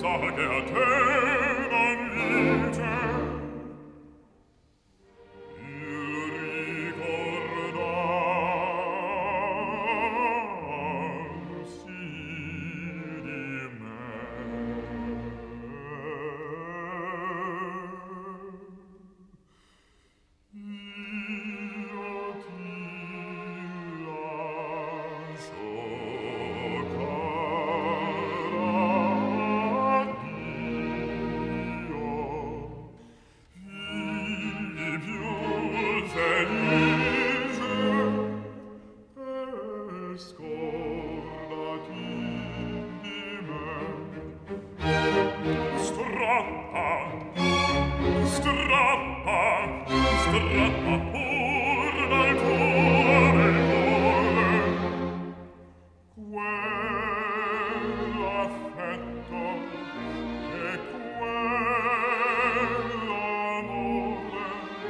sage a te non vite. Il ricordarsi di me. Io ti lascio, cara Dio, vivi più felice e scordati di me. Strappa, strappa, strappa pur dal cuore quell'affetto e quell'amore.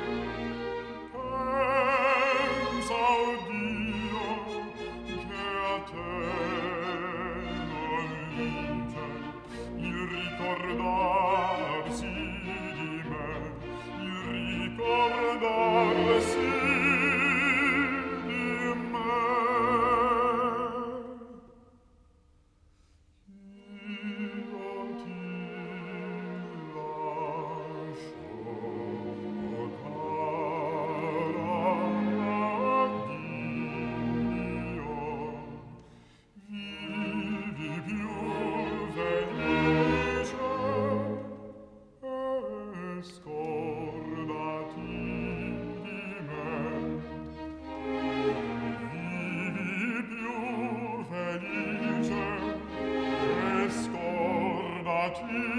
Pensa, oh Dio, che a te non vince il ricordarsi di me, il ricordarsi di me. Io ti lascio, cara Dio, vivi più felice e scordati di me. Vivi più felice e scordati